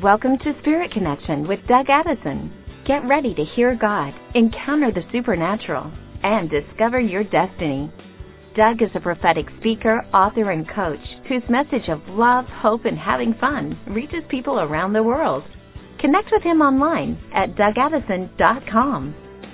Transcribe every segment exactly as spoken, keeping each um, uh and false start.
welcome to Spirit Connection with Doug Addison. Get ready to hear God, encounter the supernatural, and discover your destiny. Doug is a prophetic speaker, author, and coach whose message of love, hope, and having fun reaches people around the world. Connect with him online at doug addison dot com.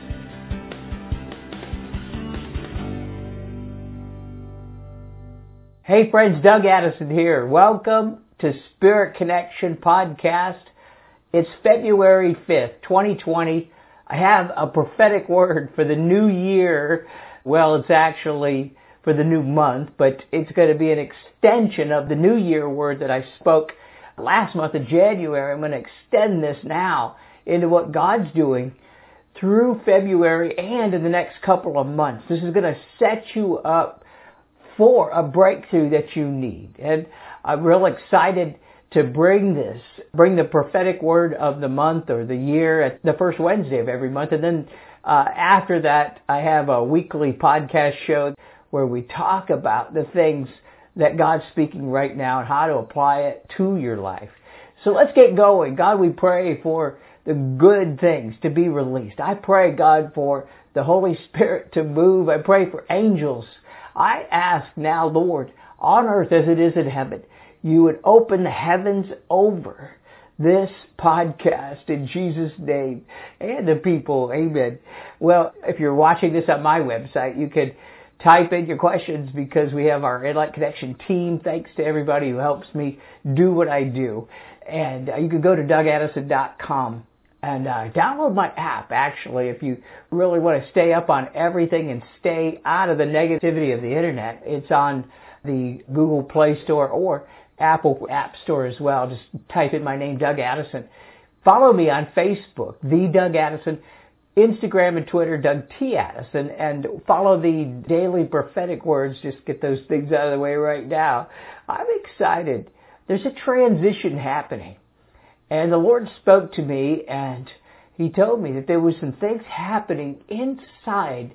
Hey friends, Doug Addison here. Welcome to Spirit Connection Podcast. It's February fifth, twenty twenty. I have a prophetic word for the new year. Well, it's actually for the new month, but it's going to be an extension of the New Year word that I spoke last month of January. I'm going to extend this now into what God's doing through February and in the next couple of months. This is going to set you up for a breakthrough that you need. And I'm real excited to bring this, bring the prophetic word of the month or the year at the first Wednesday of every month. And then uh, after that, I have a weekly podcast show where we talk about the things that God's speaking right now and how to apply it to your life. So let's get going. God, we pray for the good things to be released. I pray, God, for the Holy Spirit to move. I pray for angels. I ask now, Lord, on earth as it is in heaven, you would open the heavens over this podcast in Jesus' name and the people. Amen. Well, if you're watching this on my website, you can type in your questions because we have our Inlight Connection team. Thanks to everybody who helps me do what I do. And uh, you can go to doug addison dot com and uh, download my app, actually, if you really want to stay up on everything and stay out of the negativity of the internet. It's on the Google Play Store or Apple App Store as well. Just type in my name, Doug Addison. Follow me on Facebook, The Doug Addison. Instagram and Twitter, Doug T. Addison, and follow the daily prophetic words. Just get those things out of the way right now. I'm excited. There's a transition happening. And the Lord spoke to me, and He told me that there was some things happening inside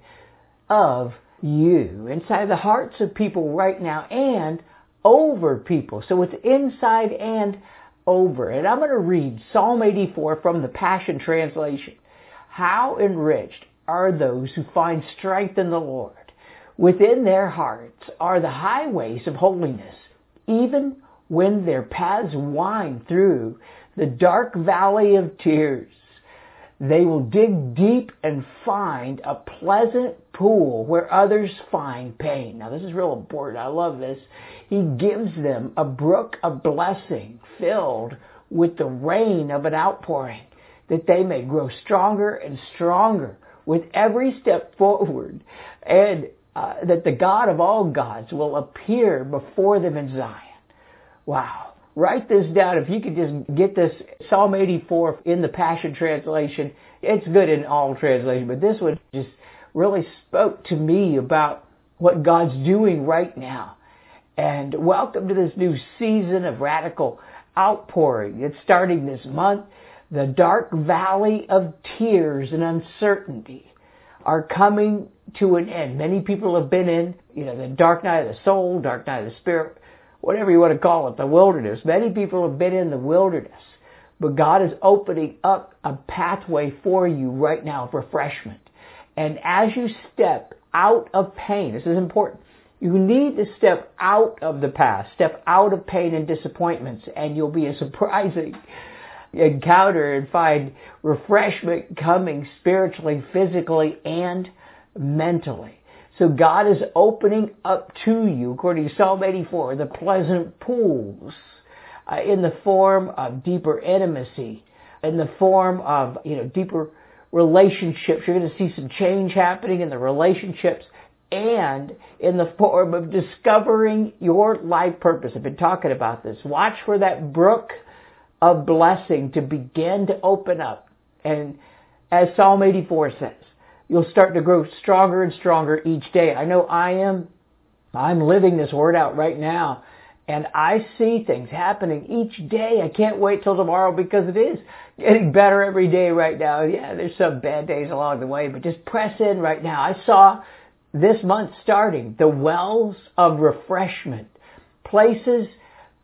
of you, inside the hearts of people right now, and over people. So it's inside and over. And I'm going to read Psalm eighty-four from the Passion Translation. How enriched are those who find strength in the Lord. Within their hearts are the highways of holiness. Even when their paths wind through the dark valley of tears, they will dig deep and find a pleasant pool where others find pain. Now this is real important. I love this. He gives them a brook of blessing filled with the rain of an outpouring, that they may grow stronger and stronger with every step forward, and uh, that the God of all gods will appear before them in Zion. Wow. Write this down. If you could just get this Psalm eighty-four in the Passion Translation. It's good in all translations, but this one just really spoke to me about what God's doing right now. And welcome to this new season of radical outpouring. It's starting this month. The dark valley of tears and uncertainty are coming to an end. Many people have been in, you know, the dark night of the soul, dark night of the spirit, whatever you want to call it, the wilderness. Many people have been in the wilderness, but God is opening up a pathway for you right now of refreshment. And as you step out of pain, this is important, you need to step out of the past, step out of pain and disappointments, and you'll be a surprising encounter and find refreshment coming spiritually, physically, and mentally. So God is opening up to you, according to Psalm eighty-four, the pleasant pools uh, in the form of deeper intimacy, in the form of, you know, deeper relationships. You're going to see some change happening in the relationships and in the form of discovering your life purpose. I've been talking about this. Watch for that brook of blessing to begin to open up. And as Psalm eighty-four says, you'll start to grow stronger and stronger each day. I know I am. I'm living this word out right now. And I see things happening each day. I can't wait till tomorrow because it is getting better every day right now. Yeah, there's some bad days along the way, but just press in right now. I saw this month starting the wells of refreshment, places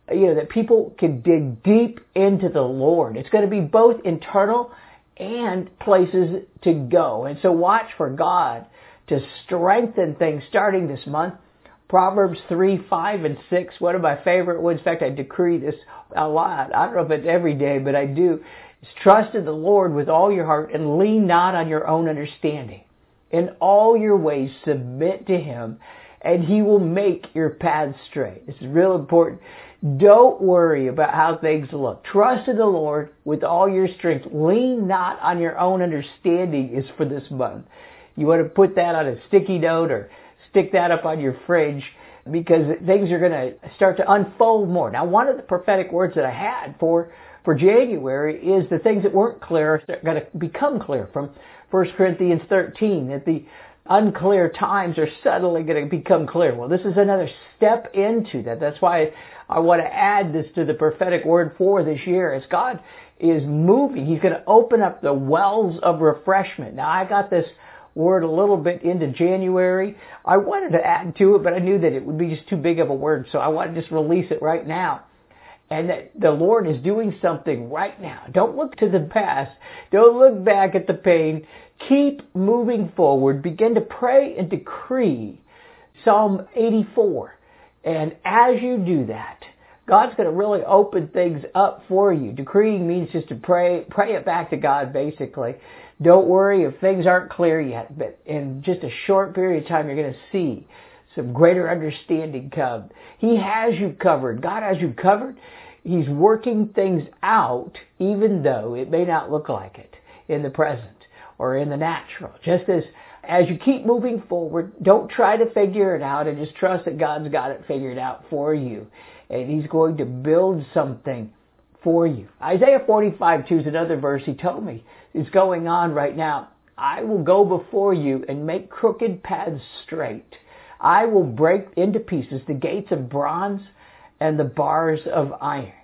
you know, that people can dig deep into the Lord. It's going to be both internal and places to go. And so watch for God to strengthen things starting this month. Proverbs three, five, and six, one of my favorite ones. In fact, I decree this a lot. I don't know if it's every day, but I do. It's trust in the Lord with all your heart and lean not on your own understanding. In all your ways submit to Him, and He will make your paths straight. This is real important. Don't worry about how things look. Trust in the Lord with all your strength. Lean not on your own understanding is for this month. You want to put that on a sticky note or stick that up on your fridge, because things are going to start to unfold more. Now, one of the prophetic words that I had for, for January is the things that weren't clear are going to become clear from First Corinthians thirteen, that the unclear times are suddenly going to become clear. Well, this is another step into that. That's why I want to add this to the prophetic word for this year. As God is moving, He's going to open up the wells of refreshment. Now, I got this word a little bit into January. I wanted to add to it, but I knew that it would be just too big of a word, so I want to just release it right now. And that the Lord is doing something right now. Don't look to the past. Don't look back at the pain. Keep moving forward. Begin to pray and decree Psalm eighty-four. And as you do that, God's going to really open things up for you. Decreeing means just to pray, pray it back to God, basically. Don't worry if things aren't clear yet, but in just a short period of time, you're going to see some greater understanding come. He has you covered. God has you covered. He's working things out, even though it may not look like it in the present or in the natural. Just as, as you keep moving forward, don't try to figure it out, and just trust that God's got it figured out for you. And He's going to build something for you. Isaiah forty-five two is another verse He told me is going on right now. I will go before you and make crooked paths straight. I will break into pieces the gates of bronze and the bars of iron.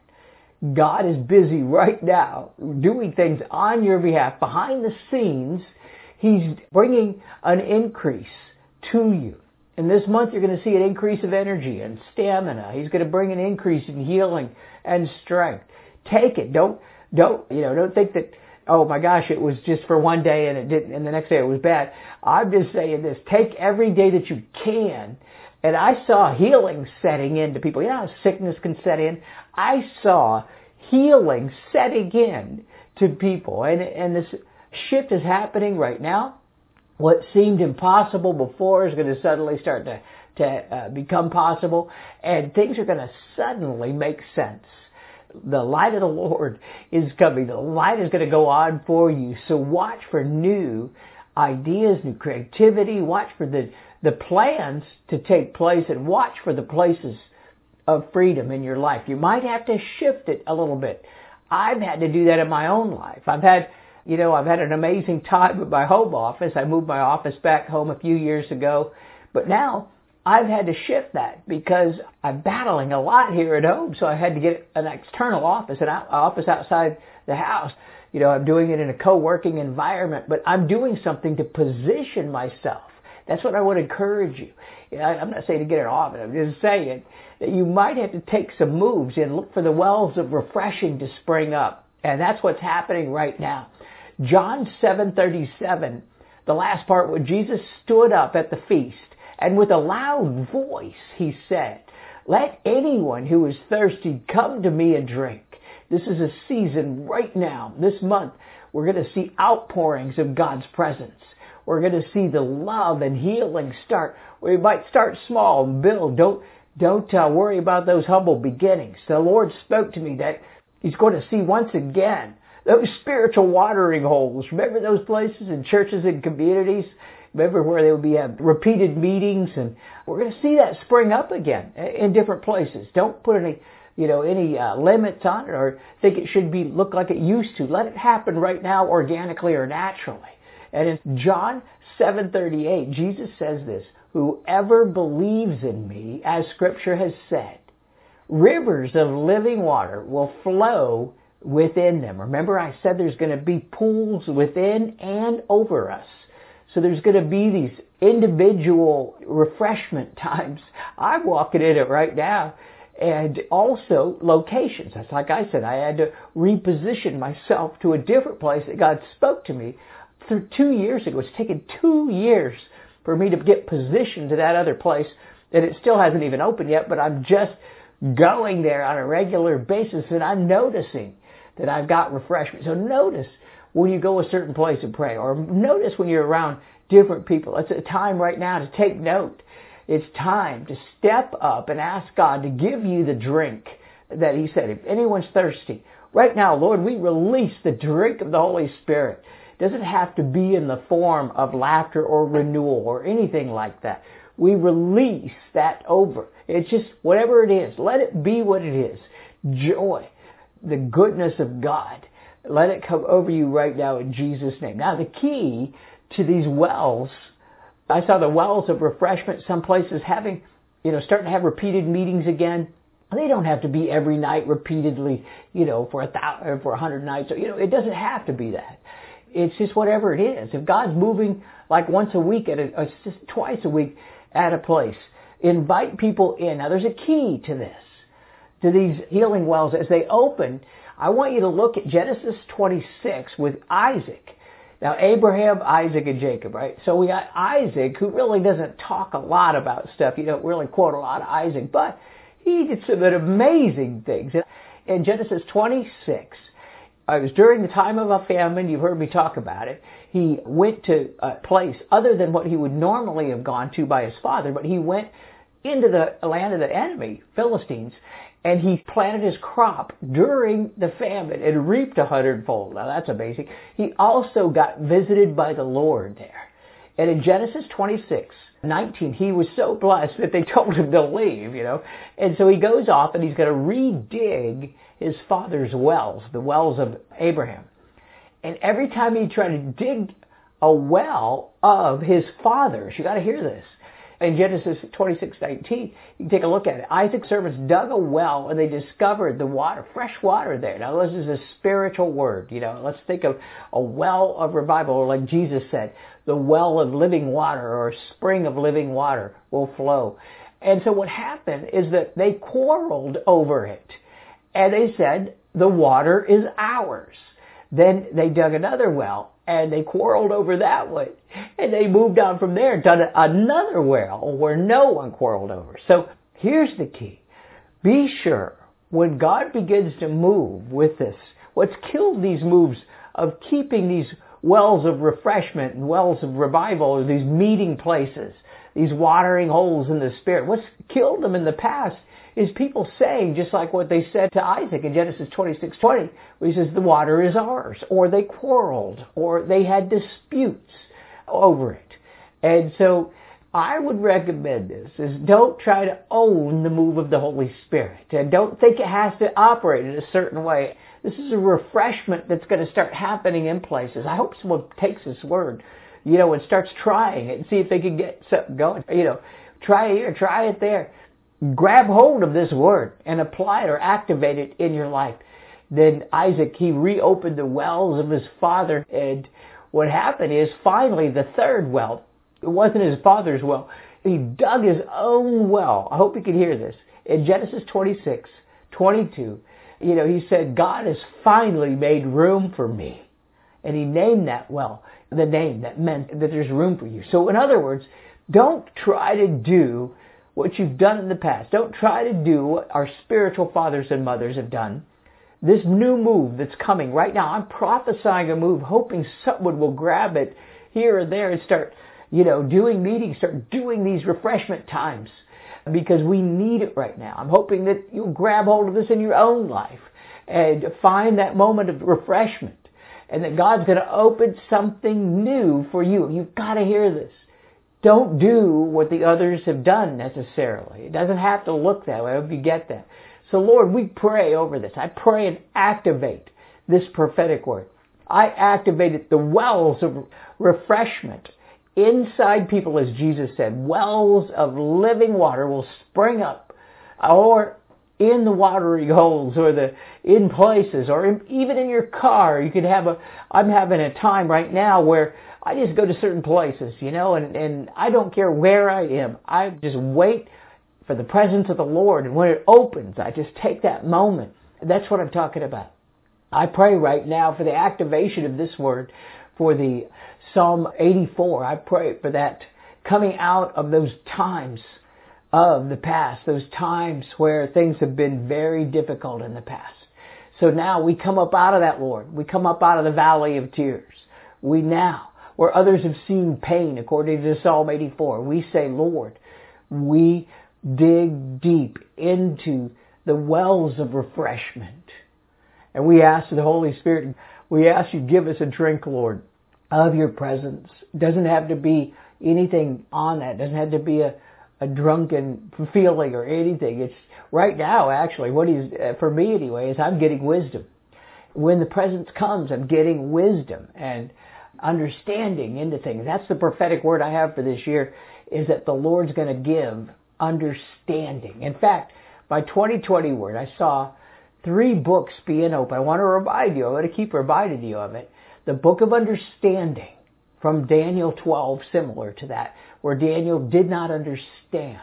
God is busy right now doing things on your behalf. Behind the scenes, He's bringing an increase to you. And this month you're going to see an increase of energy and stamina. He's going to bring an increase in healing and strength. Take it. Don't, don't, you know, don't think that, oh my gosh, it was just for one day and it didn't, and the next day it was bad. I'm just saying this. Take every day that you can. And I saw healing setting in to people. You know how sickness can set in? I saw healing setting in to people. And, and this shift is happening right now. What seemed impossible before is going to suddenly start to, to uh, become possible. And things are going to suddenly make sense. The light of the Lord is coming. The light is going to go on for you. So watch for new ideas, new creativity. Watch for the, the plans to take place, and watch for the places of freedom in your life. You might have to shift it a little bit. I've had to do that in my own life. I've had, you know, I've had an amazing time with my home office. I moved my office back home a few years ago, but now I've had to shift that because I'm battling a lot here at home, so I had to get an external office, an office outside the house. You know, I'm doing it in a co-working environment, but I'm doing something to position myself. That's what I want to encourage you. You know, I'm not saying to get an office. I'm just saying that you might have to take some moves and look for the wells of refreshing to spring up. And that's what's happening right now. John seven thirty-seven, the last part where Jesus stood up at the feast, and with a loud voice He said, "Let anyone who is thirsty come to me and drink." This is a season right now, this month, we're going to see outpourings of God's presence. We're going to see the love and healing start. We might start small and build. Don't, don't uh, worry about those humble beginnings. The Lord spoke to me that He's going to see once again those spiritual watering holes. Remember those places in churches and communities? Remember where there would be uh, repeated meetings? And we're going to see that spring up again in different places. Don't put any, you know, any uh, limits on it or think it should be look like it used to. Let it happen right now organically or naturally. And in John seven thirty-eight, Jesus says this, "Whoever believes in me, as Scripture has said, rivers of living water will flow within them." Remember, I said there's going to be pools within and over us. So there's going to be these individual refreshment times. I'm walking in it right now. And also locations. That's like I said, I had to reposition myself to a different place that God spoke to me through two years ago. It's taken two years for me to get positioned to that other place, and it still hasn't even opened yet, but I'm just going there on a regular basis, and I'm noticing that I've got refreshment. So notice when you go a certain place and pray, or notice when you're around different people. It's a time right now to take note. It's time to step up and ask God to give you the drink that He said. If anyone's thirsty, right now, Lord, we release the drink of the Holy Spirit. It doesn't have to be in the form of laughter or renewal or anything like that. We release that over. It's just whatever it is. Let it be what it is. Joy, the goodness of God. Let it come over you right now in Jesus' name. Now, the key to these wells, I saw the wells of refreshment, some places having, you know, starting to have repeated meetings again. They don't have to be every night repeatedly, you know, for a thousand, for a hundred nights. You know, it doesn't have to be that. It's just whatever it is. If God's moving like once a week, at a, or just twice a week at a place, invite people in. Now, there's a key to this, to these healing wells. As they open, I want you to look at Genesis twenty-six with Isaac. Now, Abraham, Isaac, and Jacob, right? So we got Isaac, who really doesn't talk a lot about stuff. You don't really quote a lot of Isaac, but he did some amazing things. In Genesis twenty-six, it was during the time of a famine. You've heard me talk about it. He went to a place other than what he would normally have gone to by his father, but he went into the land of the enemy, Philistines, and he planted his crop during the famine and reaped a hundredfold. Now that's amazing. He also got visited by the Lord there. And in Genesis twenty-six nineteen, he was so blessed that they told him to leave, you know. And so he goes off and he's going to redig his father's wells, the wells of Abraham. And every time he tried to dig a well of his father's, you got to hear this. In Genesis twenty-six nineteen, you can take a look at it. Isaac's servants dug a well and they discovered the water, fresh water there. Now this is a spiritual word, you know. Let's think of a well of revival, or like Jesus said, the well of living water or a spring of living water will flow. And so what happened is that they quarreled over it. And they said, the water is ours. Then they dug another well, and they quarreled over that one. And they moved on from there and done another well where no one quarreled over. So here's the key. Be sure when God begins to move with this, what's killed these moves of keeping these wells of refreshment and wells of revival, these meeting places, these watering holes in the Spirit, what's killed them in the past is people saying, just like what they said to Isaac in Genesis twenty-six twenty, where he says, the water is ours, or they quarreled, or they had disputes over it. And so I would recommend this, is don't try to own the move of the Holy Spirit, and don't think it has to operate in a certain way. This is a refreshment that's going to start happening in places. I hope someone takes this word, you know, and starts trying it and see if they can get something going. You know, try it here, try it there. Grab hold of this word and apply it or activate it in your life. Then Isaac, he reopened the wells of his father, and what happened is finally the third well, it wasn't his father's well, he dug his own well. I hope you can hear this. In Genesis twenty-six twenty-two, you know, he said, God has finally made room for me. And he named that well, the name that meant that there's room for you. So in other words, don't try to do what you've done in the past. Don't try to do what our spiritual fathers and mothers have done. This new move that's coming right now, I'm prophesying a move, hoping someone will grab it here and there and start, you know, doing meetings, start doing these refreshment times, because we need it right now. I'm hoping that you'll grab hold of this in your own life and find that moment of refreshment, and that God's going to open something new for you. You've got to hear this. Don't do what the others have done necessarily. It doesn't have to look that way. I hope you get that. So Lord, we pray over this. I pray and activate this prophetic word. I activated the wells of refreshment inside people, as Jesus said. Wells of living water will spring up, or in the watering holes, or the in places, or in, even in your car. You could have a, I'm having a time right now where I just go to certain places, you know, and, and I don't care where I am. I just wait for the presence of the Lord. And when it opens, I just take that moment. That's what I'm talking about. I pray right now for the activation of this word, for the Psalm eighty-four. I pray for that coming out of those times of the past, those times where things have been very difficult in the past. So now we come up out of that, Lord. We come up out of the valley of tears. We now, where others have seen pain, according to Psalm eighty-four, we say, Lord, we dig deep into the wells of refreshment. And we ask the Holy Spirit, we ask you give us a drink, Lord, of your presence. It doesn't have to be anything on that. It doesn't have to be a, a drunken feeling or anything. It's right now, actually, what is, for me anyway, is I'm getting wisdom. When the presence comes, I'm getting wisdom and understanding into things. That's the prophetic word I have for this year, is that the Lord's going to give understanding. In fact, my twenty twenty word, I saw three books being open. I want to remind you, I'm going to keep reminding you of it. The book of understanding from Daniel twelve, similar to that, where Daniel did not understand.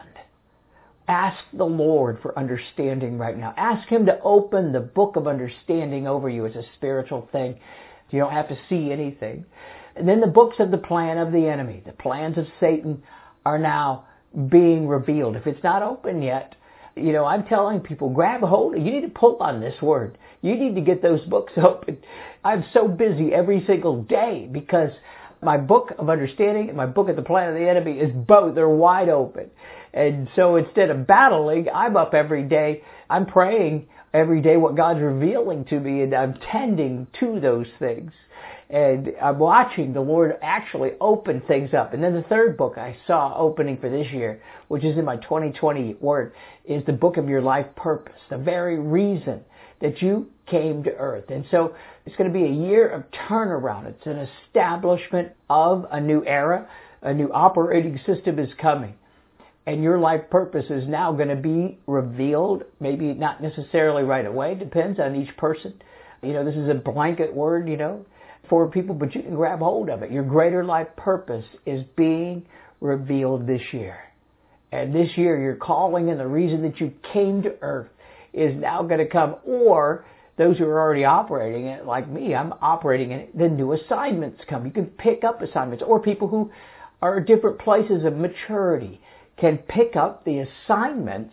Ask the Lord for understanding right now. Ask Him to open the book of understanding over you as a spiritual thing. You don't have to see anything. And then the books of the plan of the enemy, the plans of Satan, are now being revealed. If it's not open yet, you know, I'm telling people, grab a hold. You need to pull on this word. You need to get those books open. I'm so busy every single day because my book of understanding and my book of the plan of the enemy is both. They're wide open. And so instead of battling, I'm up every day. I'm praying every day what God's revealing to me, and I'm tending to those things. And I'm watching the Lord actually open things up. And then the third book I saw opening for this year, which is in my twenty twenty word, is the book of your life purpose, the very reason that you came to earth. And so it's going to be a year of turnaround. It's an establishment of a new era. A new operating system is coming. And your life purpose is now going to be revealed, maybe not necessarily right away, depends on each person. You know, this is a blanket word, you know, for people, but you can grab hold of it. Your greater life purpose is being revealed this year. And this year, your calling and the reason that you came to earth is now going to come. Or those who are already operating it, like me, I'm operating in it, then new assignments come. You can pick up assignments. Or people who are at different places of maturity can pick up the assignments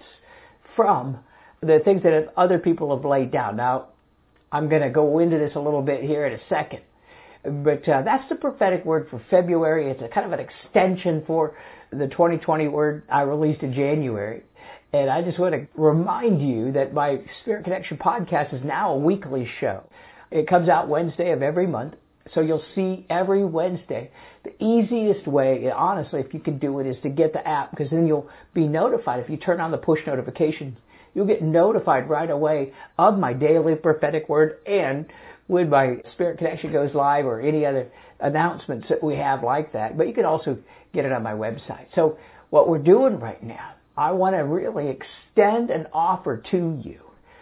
from the things that other people have laid down. Now, I'm going to go into this a little bit here in a second. But uh, that's the prophetic word for February. It's a kind of an extension for the twenty twenty word I released in January. And I just want to remind you that my Spirit Connection podcast is now a weekly show. It comes out Wednesday of every month. So you'll see every Wednesday. The easiest way, honestly, if you can do it, is to get the app, because then you'll be notified. If you turn on the push notifications, you'll get notified right away of my daily prophetic word and when my Spirit Connection goes live or any other announcements that we have like that. But you can also get it on my website. So what we're doing right now, I want to really extend an offer to you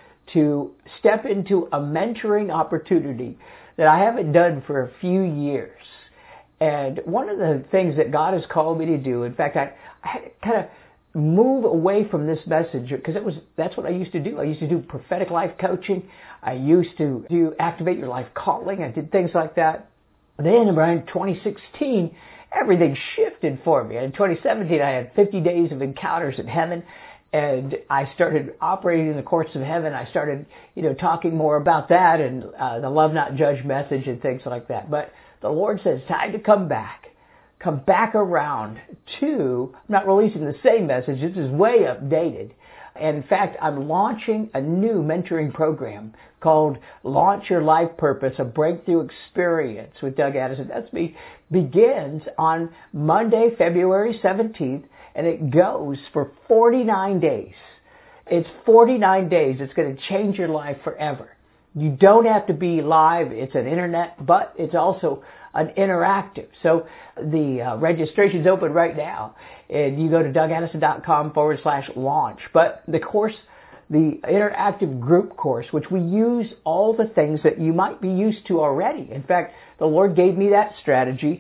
to step into a mentoring opportunity that I haven't done for a few years. And one of the things that God has called me to do, in fact, I, I had to kind of move away from this message because it was that's what I used to do. I used to do prophetic life coaching. I used to do Activate Your Life Calling. I did things like that. Then around twenty sixteen, everything shifted for me. In twenty seventeen, I had fifty days of encounters in heaven. And I started operating in the courts of heaven. I started, you know, talking more about that and uh, the love not judge message and things like that. But the Lord says, time to come back. Come back around to, I'm not releasing the same message. This is way updated. And in fact, I'm launching a new mentoring program called Launch Your Life Purpose, a breakthrough experience with Doug Addison. That's me. Begins on Monday, February seventeenth. And it goes for forty-nine days. It's forty-nine days. It's going to change your life forever. You don't have to be live. It's an internet, but it's also an interactive. So the uh, registration's open right now. And you go to dougaddison.com forward slash launch. But the course, the interactive group course, which we use all the things that you might be used to already. In fact, the Lord gave me that strategy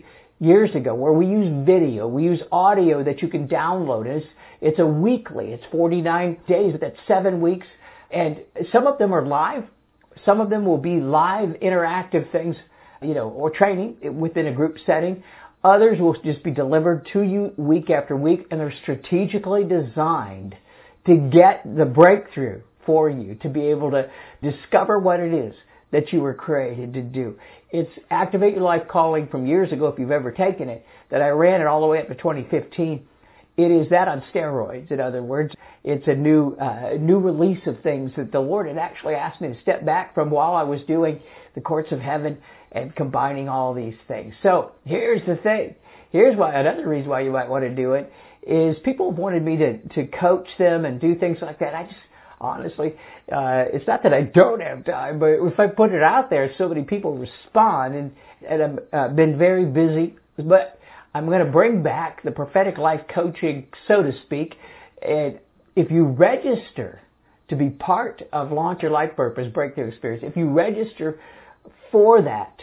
years ago, where we use video, we use audio that you can download. It's, it's a weekly, it's forty-nine days, but that's seven weeks. And some of them are live. Some of them will be live interactive things, you know, or training within a group setting. Others will just be delivered to you week after week, and they're strategically designed to get the breakthrough for you, to be able to discover what it is that you were created to do. It's Activate Your Life Calling from years ago, if you've ever taken it, that I ran it all the way up to twenty fifteen. It is that on steroids, in other words. It's a new uh, new release of things that the Lord had actually asked me to step back from while I was doing the Courts of Heaven and combining all these things. So here's the thing. Here's why another reason why you might want to do it is people have wanted me to, to coach them and do things like that. I just, honestly, uh, it's not that I don't have time, but if I put it out there, so many people respond, and, and I've uh, been very busy. But I'm going to bring back the prophetic life coaching, so to speak. And if you register to be part of Launch Your Life Purpose Breakthrough Experience, if you register for that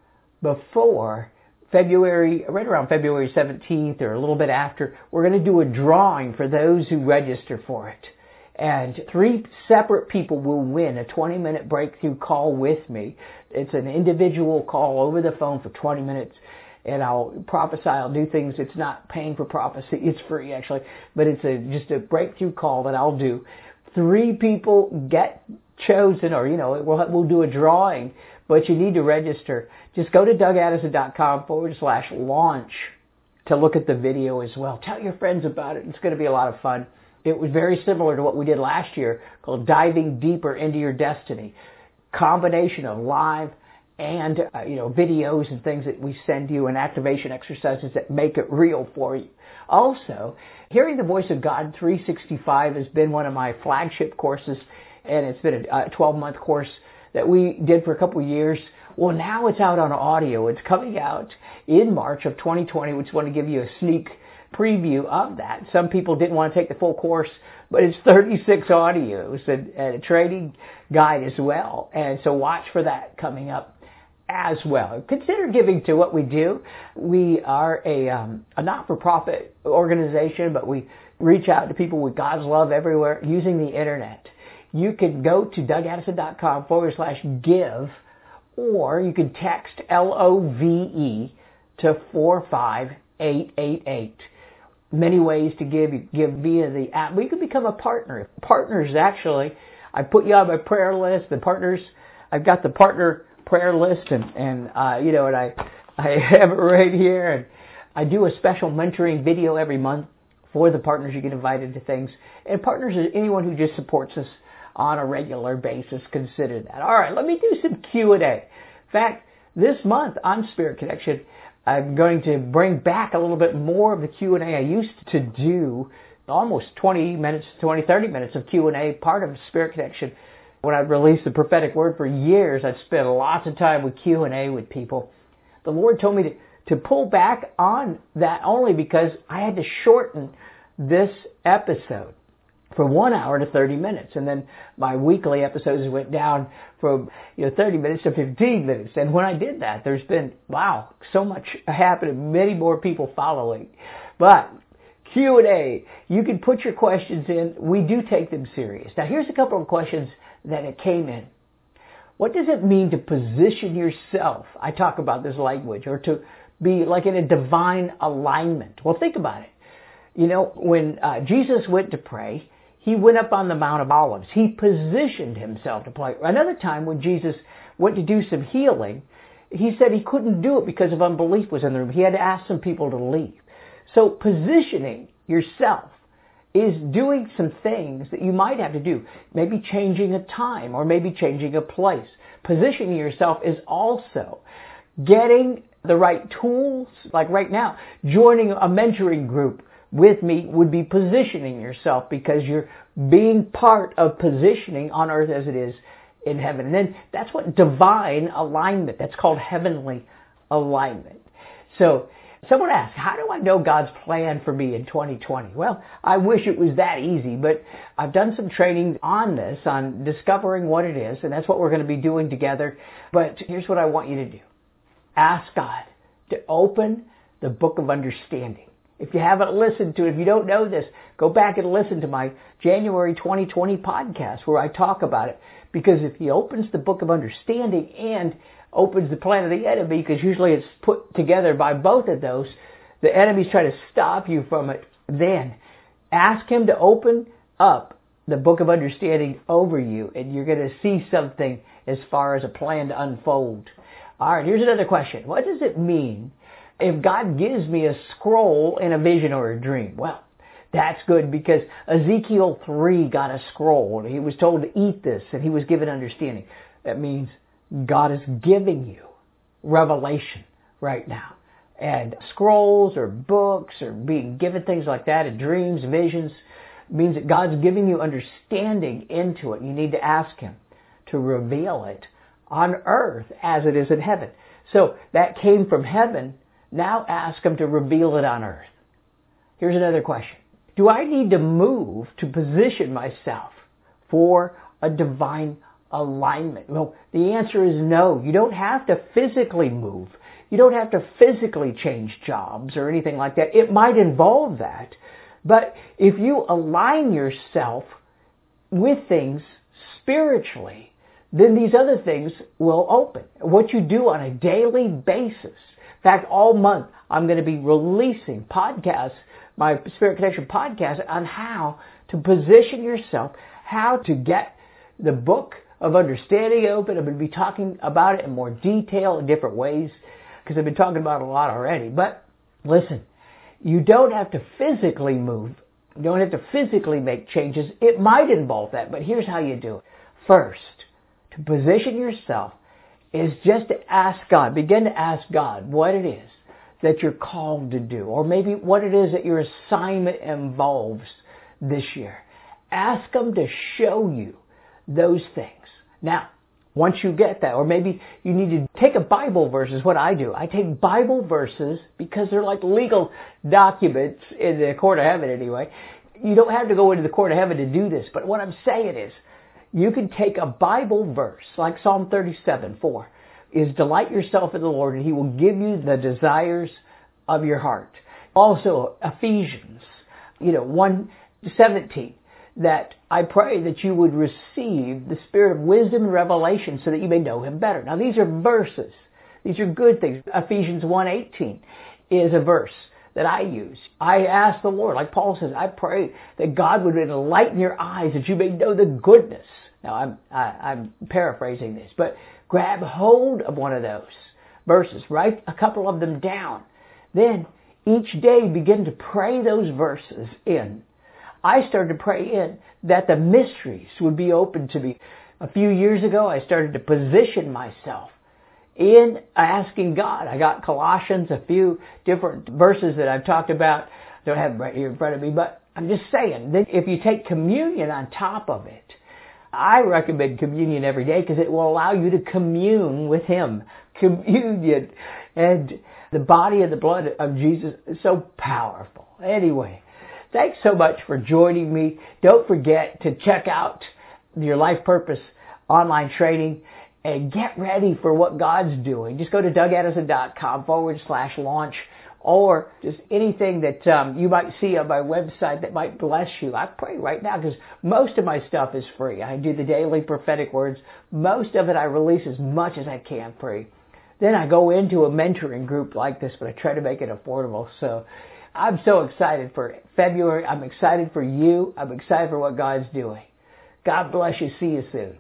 before February, right around February seventeenth or a little bit after, we're going to do a drawing for those who register for it. And three separate people will win a twenty-minute breakthrough call with me. It's an individual call over the phone for twenty minutes. And I'll prophesy, I'll do things. It's not paying for prophecy. It's free, actually. But it's a just a breakthrough call that I'll do. Three people get chosen, or, you know, we'll, we'll do a drawing. But you need to register. Just go to DougAddison.com forward slash launch to look at the video as well. Tell your friends about it. It's going to be a lot of fun. It was very similar to what we did last year, called Diving Deeper into Your Destiny. Combination of live and, uh, you know, videos and things that we send you, and activation exercises that make it real for you. Also, Hearing the Voice of God three sixty-five has been one of my flagship courses, and it's been a twelve-month course that we did for a couple of years. Well, now it's out on audio. It's coming out in March of twenty twenty. We just want to give you a sneak preview of that. Some people didn't want to take the full course, but it's thirty-six audios and, and a training guide as well. And so watch for that coming up as well. Consider giving to what we do. We are a, um, a not-for-profit organization, but we reach out to people with God's love everywhere using the internet. You can go to DougAddison.com forward slash give, or you can text L O V E to four five eight eight eight. Many ways to give. You give via the app. We can become a partner. Partners, actually, I put you on my prayer list. The partners, I've got the partner prayer list, and, and uh, you know, and I, I have it right here. And I do a special mentoring video every month for the partners. You get invited to things. And partners is anyone who just supports us on a regular basis. Consider that. All right, let me do some Q and A. In fact, this month on Spirit Connection, I'm going to bring back a little bit more of the Q and A. I used to do almost twenty minutes, twenty, thirty minutes of Q and A, part of Spirit Connection. When I released the prophetic word for years, I'd spent lots of time with Q and A with people. The Lord told me to, to pull back on that only because I had to shorten this episode from one hour to thirty minutes. And then my weekly episodes went down from, you know, thirty minutes to fifteen minutes. And when I did that, there's been, wow, so much happening, many more people following. But Q and A, you can put your questions in. We do take them serious. Now, here's a couple of questions that it came in. What does it mean to position yourself? I talk about this language, or to be like in a divine alignment. Well, think about it. You know, when uh, Jesus went to pray, he went up on the Mount of Olives. He positioned himself to pray. Another time when Jesus went to do some healing, he said he couldn't do it because of unbelief was in the room. He had to ask some people to leave. So positioning yourself is doing some things that you might have to do. Maybe changing a time, or maybe changing a place. Positioning yourself is also getting the right tools. Like right now, joining a mentoring group with me would be positioning yourself, because you're being part of positioning on earth as it is in heaven. And then that's what divine alignment, that's called heavenly alignment. So someone asked, how do I know God's plan for me in twenty twenty? Well, I wish it was that easy, but I've done some training on this, on discovering what it is, and that's what we're going to be doing together. But here's what I want you to do. Ask God to open the Book of Understanding. If you haven't listened to it, if you don't know this, go back and listen to my January twenty twenty podcast where I talk about it. Because if he opens the Book of Understanding and opens the plan of the enemy, because usually it's put together by both of those, the enemy's trying to stop you from it, then ask him to open up the Book of Understanding over you, and you're going to see something as far as a plan to unfold. All right, here's another question. What does it mean if God gives me a scroll in a vision or a dream? Well, that's good because Ezekiel three got a scroll and he was told to eat this and he was given understanding. That means God is giving you revelation right now. And scrolls or books or being given things like that in dreams, visions, means that God's giving you understanding into it. You need to ask him to reveal it on earth as it is in heaven. So that came from heaven. Now ask him to reveal it on earth. Here's another question. Do I need to move to position myself for a divine alignment? Well, the answer is no. You don't have to physically move. You don't have to physically change jobs or anything like that. It might involve that. But if you align yourself with things spiritually, then these other things will open. What you do on a daily basis. In fact, all month I'm going to be releasing podcasts, my Spirit Connection podcast, on how to position yourself, how to get the Book of Understanding open. I'm going to be talking about it in more detail in different ways because I've been talking about it a lot already. But listen, you don't have to physically move. You don't have to physically make changes. It might involve that, but here's how you do it. First, to position yourself is just to ask God, begin to ask God what it is that you're called to do, or maybe what it is that your assignment involves this year. Ask him to show you those things. Now, once you get that, or maybe you need to take a Bible verse, is what I do. I take Bible verses because they're like legal documents in the court of heaven anyway. You don't have to go into the court of heaven to do this, but what I'm saying is, you can take a Bible verse, like Psalm thirty-seven four, is delight yourself in the Lord and he will give you the desires of your heart. Also, Ephesians, you know, one seventeen, that I pray that you would receive the spirit of wisdom and revelation so that you may know him better. Now, these are verses. These are good things. Ephesians one eighteen is a verse that I use. I ask the Lord, like Paul says, I pray that God would enlighten your eyes that you may know the goodness. Now, I'm, I, I'm paraphrasing this, but grab hold of one of those verses. Write a couple of them down. Then, each day, begin to pray those verses in. I started to pray in that the mysteries would be open to me. A few years ago, I started to position myself in asking God. I got Colossians, a few different verses that I've talked about. I don't have them right here in front of me, but I'm just saying that if you take communion on top of it, I recommend communion every day because it will allow you to commune with him. Communion and the body and the blood of Jesus is so powerful. Anyway, thanks so much for joining me. Don't forget to check out your Life Purpose online training and get ready for what God's doing. Just go to dougaddison.com forward slash launch or just anything that um, you might see on my website that might bless you. I pray right now because most of my stuff is free. I do the daily prophetic words. Most of it I release as much as I can free. Then I go into a mentoring group like this, but I try to make it affordable. So I'm so excited for February. I'm excited for you. I'm excited for what God's doing. God bless you. See you soon.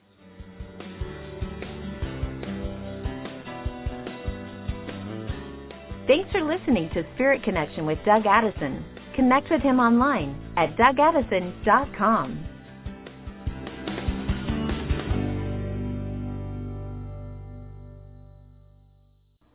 Thanks for listening to Spirit Connection with Doug Addison. Connect with him online at doug addison dot com.